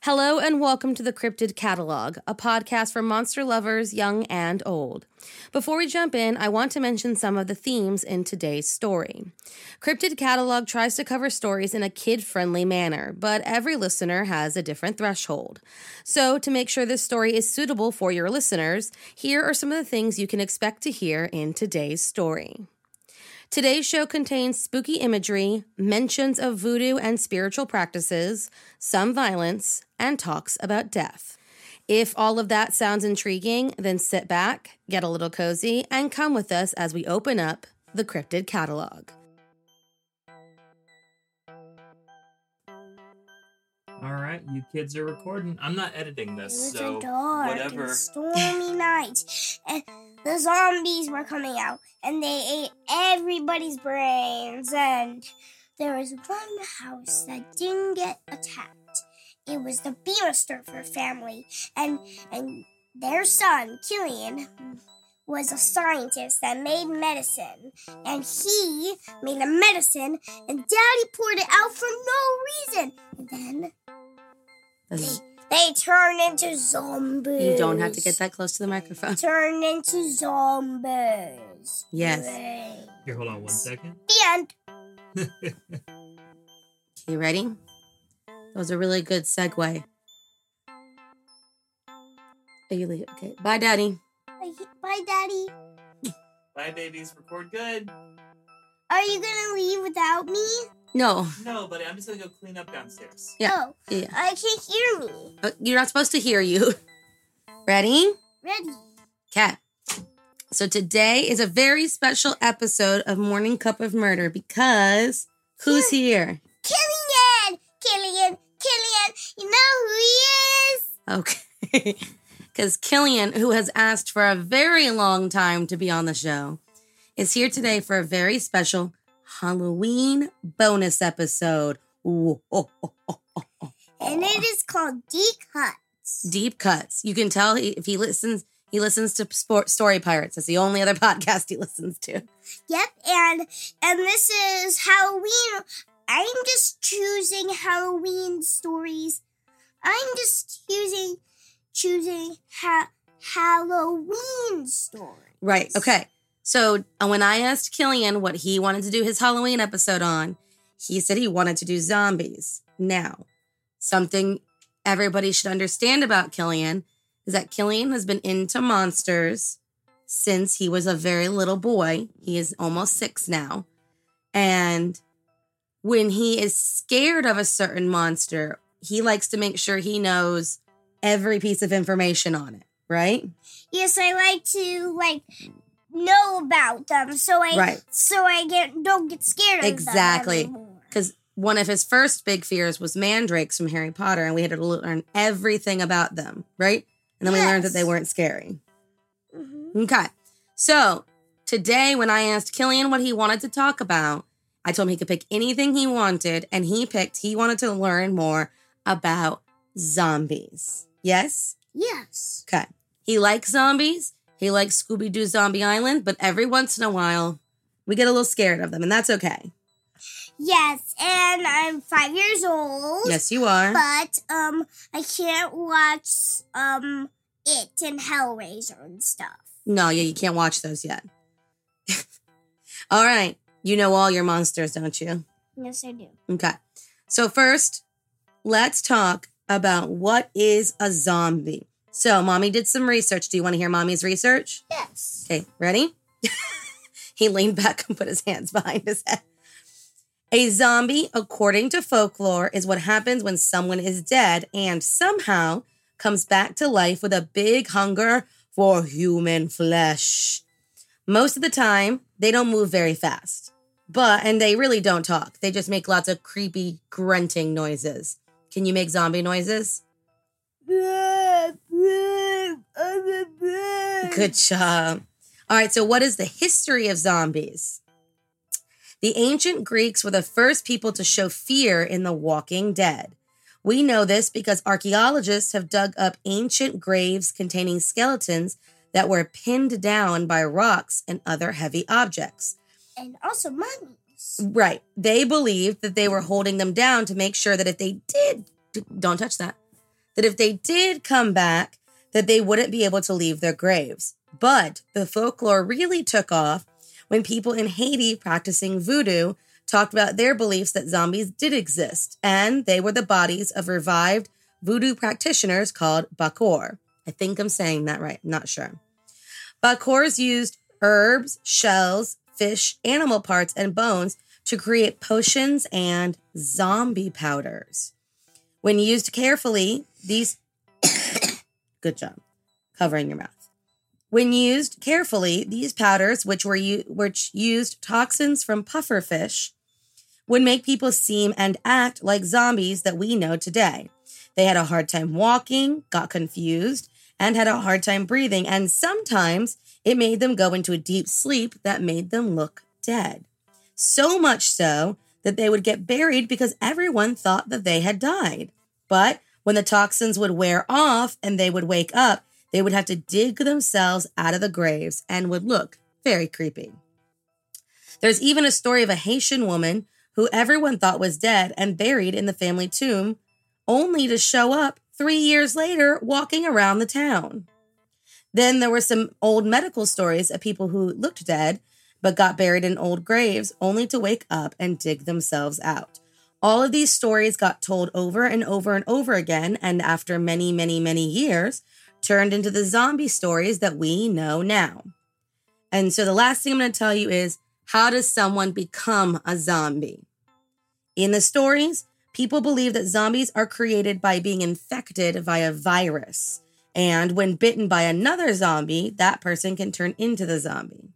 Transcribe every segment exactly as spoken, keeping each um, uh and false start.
Hello and welcome to the Cryptid Catalog, a podcast for monster lovers young and old. Before we jump in, I want to mention some of the themes in today's story. Cryptid Catalog tries to cover stories in a kid-friendly manner, but every listener has a different threshold. So, to make sure this story is suitable for your listeners, here are some of the things you can expect to hear in today's story. Today's show contains spooky imagery, mentions of voodoo and spiritual practices, some violence, and talks about death. If all of that sounds intriguing, then sit back, get a little cozy, and come with us as we open up the Cryptid Catalog. All right, you kids are recording. I'm not editing this, It was so a dark whatever. and stormy night, and the zombies were coming out, and they ate everybody's brains, and there was one house that didn't get attacked. It was the Beamersturfer family, and and their son, Killian, was a scientist that made medicine, and he made a medicine, and Daddy poured it out for no reason, and then they, they turned into zombies. You don't have to get that close to the microphone. Turned into zombies. Yes. Brains. Here, hold on one second. The end. You ready? That was a really good segue. Are you leave? Okay. Bye, Daddy. Bye, Daddy. Bye, babies. Record good. Are you gonna leave without me? No. No, buddy, I'm just gonna go clean up downstairs. Yeah. Oh, Yeah. I can't hear me. Uh, You're not supposed to hear you. Ready? Ready. Okay. So today is a very special episode of Morning Cup of Murder because who's here? Killian! Killian! Killian! You know who he is? Okay. Because Killian, who has asked for a very long time to be on the show, is here today for a very special Halloween bonus episode. Ooh, oh, oh, oh, oh, oh. And it is called Deep Cuts. Deep Cuts. You can tell he, if he listens, he listens to Sport Story Pirates. That's the only other podcast he listens to. Yep, and and this is Halloween. I'm just choosing Halloween stories. I'm just choosing choosing ha- Halloween stories. Right. Okay. So uh, when I asked Killian what he wanted to do his Halloween episode on, he said he wanted to do zombies. Now, something everybody should understand about Killian is that Killian has been into monsters since he was a very little boy. He is almost six now. And when he is scared of a certain monster, he likes to make sure he knows every piece of information on it, right? Yes, I like to like know about them, so I Right. so I get don't get scared of Exactly. them anymore. Because one of his first big fears was mandrakes from Harry Potter, and we had to learn everything about them, right? And then we learned that they Yes. weren't scary. Mhm. Okay. So today, when I asked Killian what he wanted to talk about, I told him he could pick anything he wanted, and he picked, he wanted to learn more about zombies. Yes? Yes. Okay. He likes zombies. He likes Scooby-Doo Zombie Island, but every once in a while, we get a little scared of them, and that's okay. Yes, and I'm five years old. Yes, you are. But um, I can't watch um it and Hellraiser and stuff. No, yeah, you can't watch those yet. All right. You know all your monsters, don't you? Yes, I do. Okay. So first, let's talk about what is a zombie. So, Mommy did some research. Do you want to hear Mommy's research? Yes. Okay, ready? He leaned back and put his hands behind his head. A zombie, according to folklore, is what happens when someone is dead and somehow comes back to life with a big hunger for human flesh. Most of the time, they don't move very fast. But, and they really don't talk. They just make lots of creepy grunting noises. Can you make zombie noises? Good job. All right, so what is the history of zombies? The ancient Greeks were the first people to show fear in The Walking Dead. We know this because archaeologists have dug up ancient graves containing skeletons that were pinned down by rocks and other heavy objects. And also mummies. Right. They believed that they were holding them down to make sure that if they did, don't touch that, that if they did come back, that they wouldn't be able to leave their graves. But the folklore really took off when people in Haiti practicing voodoo talked about their beliefs that zombies did exist, and they were the bodies of revived voodoo practitioners called Bakor. I think I'm saying that right, not sure. Bakors used herbs, shells, fish, animal parts, and bones to create potions and zombie powders. When used carefully, these... Good job covering your mouth. When used carefully, these powders, which were u- which used toxins from pufferfish, would make people seem and act like zombies that we know today. They had a hard time walking, got confused, and had a hard time breathing, and sometimes it made them go into a deep sleep that made them look dead. So much so that they would get buried because everyone thought that they had died. But when the toxins would wear off and they would wake up, they would have to dig themselves out of the graves and would look very creepy. There's even a story of a Haitian woman who everyone thought was dead and buried in the family tomb, only to show up three years later walking around the town. Then there were some old medical stories of people who looked dead but got buried in old graves only to wake up and dig themselves out. All of these stories got told over and over and over again, and after many, many, many years, turned into the zombie stories that we know now. And so the last thing I'm going to tell you is, how does someone become a zombie? In the stories, people believe that zombies are created by being infected via virus. And when bitten by another zombie, that person can turn into the zombie.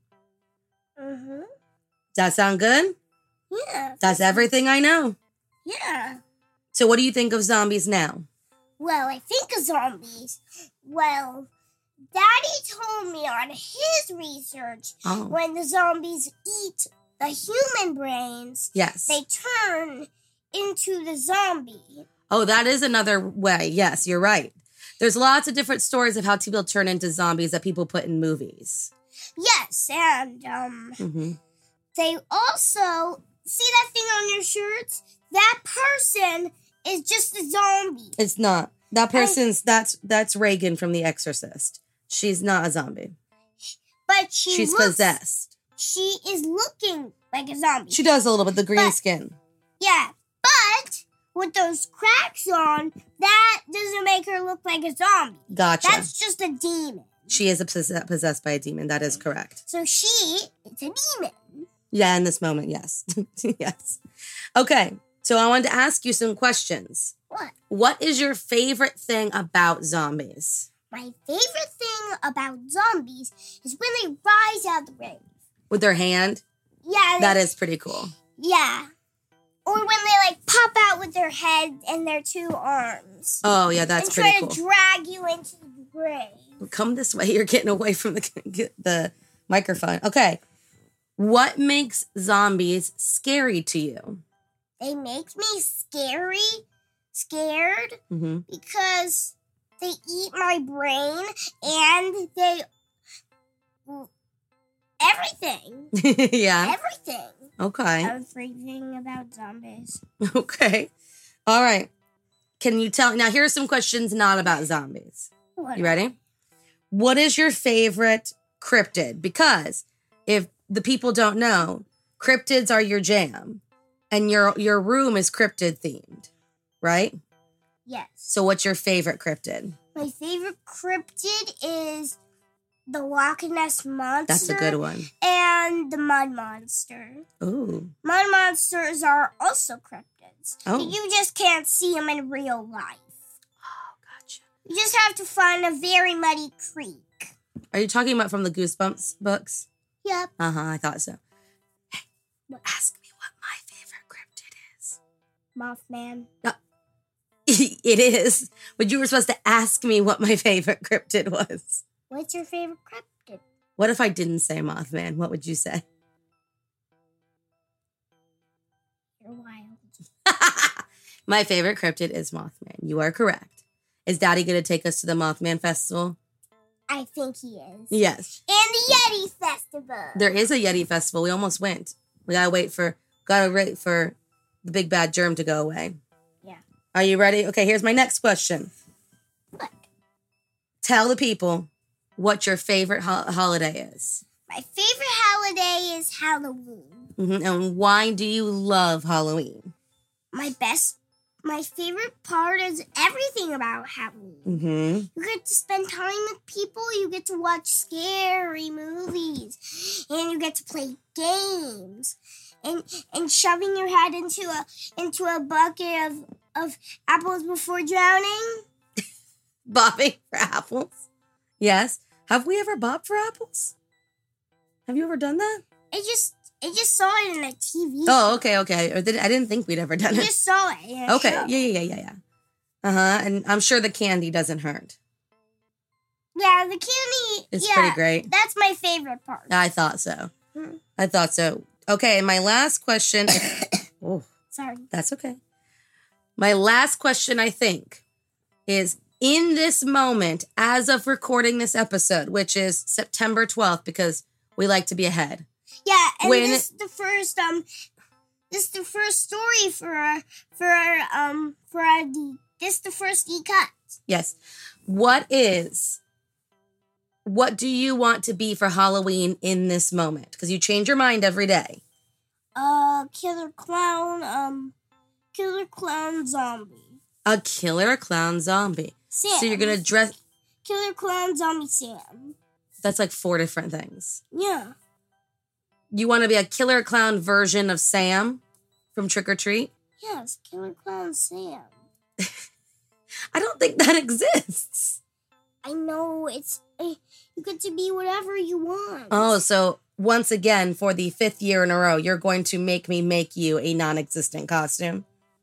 Mm-hmm. Does that sound good? Yeah. That's everything I know. Yeah. So what do you think of zombies now? Well, I think of zombies. Well, Daddy told me on his research Oh. when the zombies eat the human brains, Yes. they turn into the zombie. Oh, that is another way. Yes, you're right. There's lots of different stories of how people turn into zombies that people put in movies. Yes, and um, Mm-hmm. they also, see that thing on your shirts? That person is just a zombie. It's not. That person's, that's that's Reagan from The Exorcist. She's not a zombie. But she She's looks, possessed. She is looking like a zombie. She does a little bit, the green But- skin. Yeah, but with those cracks on, that doesn't make her look like a zombie. Gotcha. That's just a demon. She is a possess- possessed by a demon. That is correct. So she is a demon. Yeah, in this moment, yes. Yes. Okay, so I wanted to ask you some questions. What? What is your favorite thing about zombies? My favorite thing about zombies is when they rise out of the grave. With their hand? Yeah. That they- is pretty cool. Yeah. Or when they like pop out with their head and their two arms. Oh, yeah, that's and pretty try cool. to drag you into the grave. Come this way. You're getting away from the the microphone. Okay. What makes zombies scary to you? They make me scary, scared, Mm-hmm. because they eat my brain and they everything. Yeah. Everything. Okay. Everything about zombies. Okay. All right. Can you tell? Now, here are some questions not about zombies. What You ready? What is your favorite cryptid? Because if the people don't know, cryptids are your jam, and your your room is cryptid themed, right? Yes. So, what's your favorite cryptid? My favorite cryptid is the Loch Ness Monster. That's a good one. And the Mud Monster. Ooh. Mud monsters are also cryptids. Oh. You just can't see them in real life. Oh, gotcha. You just have to find a very muddy creek. Are you talking about from the Goosebumps books? Yep. Uh huh. I thought so. Hey, What? ask me what my favorite cryptid is. Mothman. It is, but you were supposed to ask me what my favorite cryptid was. What's your favorite cryptid? What if I didn't say Mothman? What would you say? You're wild. My favorite cryptid is Mothman. You are correct. Is Daddy going to take us to the Mothman Festival? I think he is. Yes. And the Yeti Festival. There is a Yeti Festival. We almost went. We gotta wait for gotta wait for the big bad germ to go away. Yeah. Are you ready? Okay, here's my next question. tell the people what your favorite ho- holiday is. My favorite holiday is Halloween. Mm-hmm. And why do you love Halloween? My best, my favorite part is everything about Halloween. Mm-hmm. You get to spend time with people. You get to watch scary movies, and you get to play games, and and shoving your head into a into a bucket of of apples before drowning. Bobbing for apples. Yes. Have we ever bobbed for apples? Have you ever done that? I just I just saw it in a T V. Oh, okay, okay. Or did, I didn't think we'd ever done I it. just saw it. In a Okay, show. yeah, yeah, yeah, yeah, yeah. Uh-huh, and I'm sure the candy doesn't hurt. Yeah, the candy. It's yeah, pretty great. That's my favorite part. I thought so. Hmm. I thought so. Okay, my last question. Oh, Sorry. that's okay. My last question, I think, is in this moment, as of recording this episode, which is September twelfth, because we like to be ahead. Yeah, and When- this is the first um, this is the first story for our, for our, um for our the this is the first e cut. Yes. What is, what do you want to be for Halloween in this moment? Because you change your mind every day. Uh, killer clown, um, killer clown zombie. A killer clown zombie. Sam. So you're going to dress, Killer clown zombie Sam. that's like four different things. Yeah. You want to be a killer clown version of Sam from Trick or Treat? Yes, killer clown Sam. I don't think that exists. I know it's eh, you get to be whatever you want. Oh, so once again, for the fifth year in a row, you're going to make me make you a non-existent costume.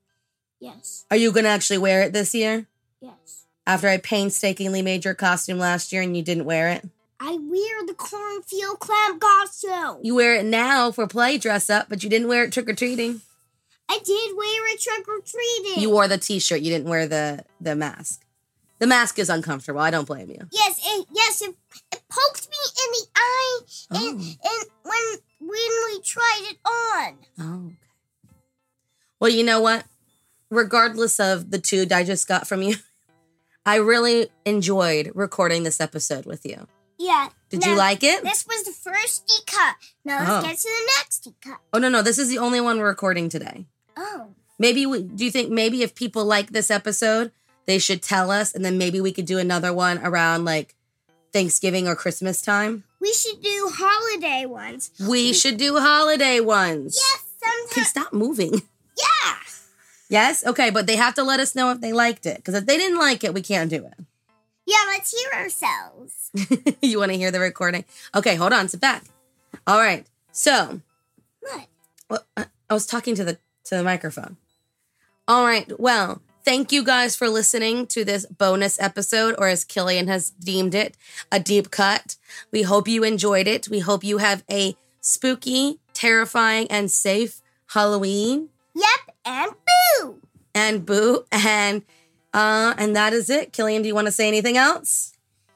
Yes. Are you going to actually wear it this year? Yes. After I painstakingly made your costume last year and you didn't wear it? I wear the cornfield clown costume. You wear it now for play dress up, but you didn't wear it trick-or-treating. I did wear it trick or treating. You wore the t-shirt. You didn't wear the, the mask. The mask is uncomfortable. I don't blame you. Yes, it, yes, it, it poked me in the eye, and, Oh. and when when we tried it on. Oh, okay. Well, you know what? Regardless of the toot I just got from you, I really enjoyed recording this episode with you. Yeah. Did now, you like it? This was the first e-cut. Now let's Oh. get to the next e-cut. Oh, no, no. This is the only one we're recording today. Oh. Maybe, we, do you think maybe if people like this episode, they should tell us, and then maybe we could do another one around like Thanksgiving or Christmas time? We should do holiday ones. We should do holiday ones. Yes, Okay, sometimes. stop moving. Yeah. Yes? Okay, but they have to let us know if they liked it. Because if they didn't like it, we can't do it. Yeah, let's hear ourselves. You want to hear the recording? Okay, hold on. Sit back. All right. So, What? well, I I was talking to the to the microphone. All right. Well, thank you guys for listening to this bonus episode, or as Killian has deemed it, a deep cut. We hope you enjoyed it. We hope you have a spooky, terrifying, and safe Halloween. Yep, and boo. And boo. And uh, and that is it. Killian, do you want to say anything else?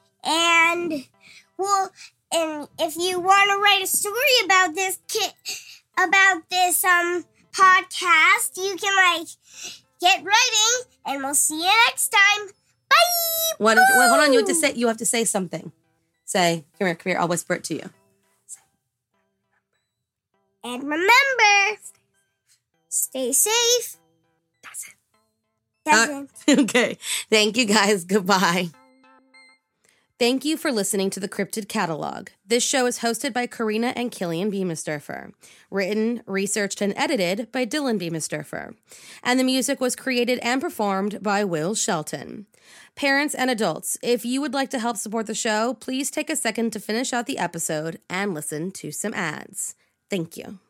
And well, and if you want to write a story about this kit, about this um podcast, you can like get writing, and we'll see you next time. Bye. Why don't you, well, hold on. You have to Boo. say. You have to say something. Say, come here, come here. I'll whisper it to you. And remember, stay safe. That's it. Doesn't. Okay. Thank you guys. Goodbye. Thank you for listening to the Cryptid Catalog. This show is hosted by Karina and Killian Beamisturfer. Written, researched, and edited by Dylan Beamisturfer. And the music was created and performed by Will Shelton. Parents and adults, if you would like to help support the show, please take a second to finish out the episode and listen to some ads. Thank you.